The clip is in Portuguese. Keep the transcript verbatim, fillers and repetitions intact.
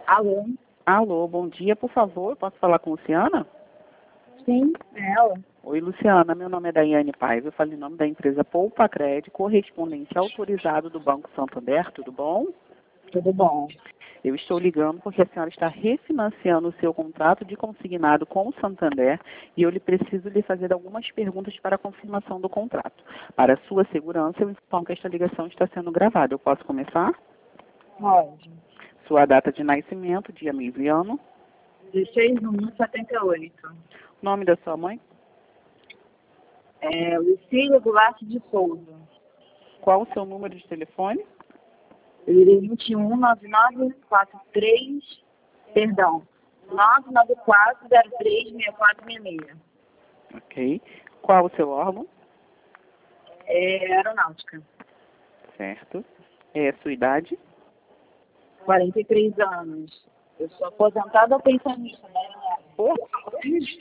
Alô? Alô, bom dia, por favor, posso falar com Luciana? Sim, é ela. Oi, Luciana, meu nome é Daiane Paiva, eu falo em nome da empresa Poupa Crédito, correspondente autorizado do Banco Santander, tudo bom? Tudo bom? Eu estou ligando porque a senhora está refinanciando o seu contrato de consignado com o Santander e eu lhe preciso lhe fazer algumas perguntas para a confirmação do contrato. Para sua segurança, eu informo que esta ligação está sendo gravada. Eu posso começar? Pode. Sua data de nascimento, dia, mês e ano. dezesseis de um de setenta e oito. Nome da sua mãe? É Lucília Goulart de Souza. Qual o seu número de telefone? vinte e um, nove nove quatro três, perdão, nove nove quatro zero três seis quatro seis seis. Ok. Qual o seu órgão? É aeronáutica. Certo. É sua idade? quarenta e três anos. Eu sou aposentada ou pensionista, né?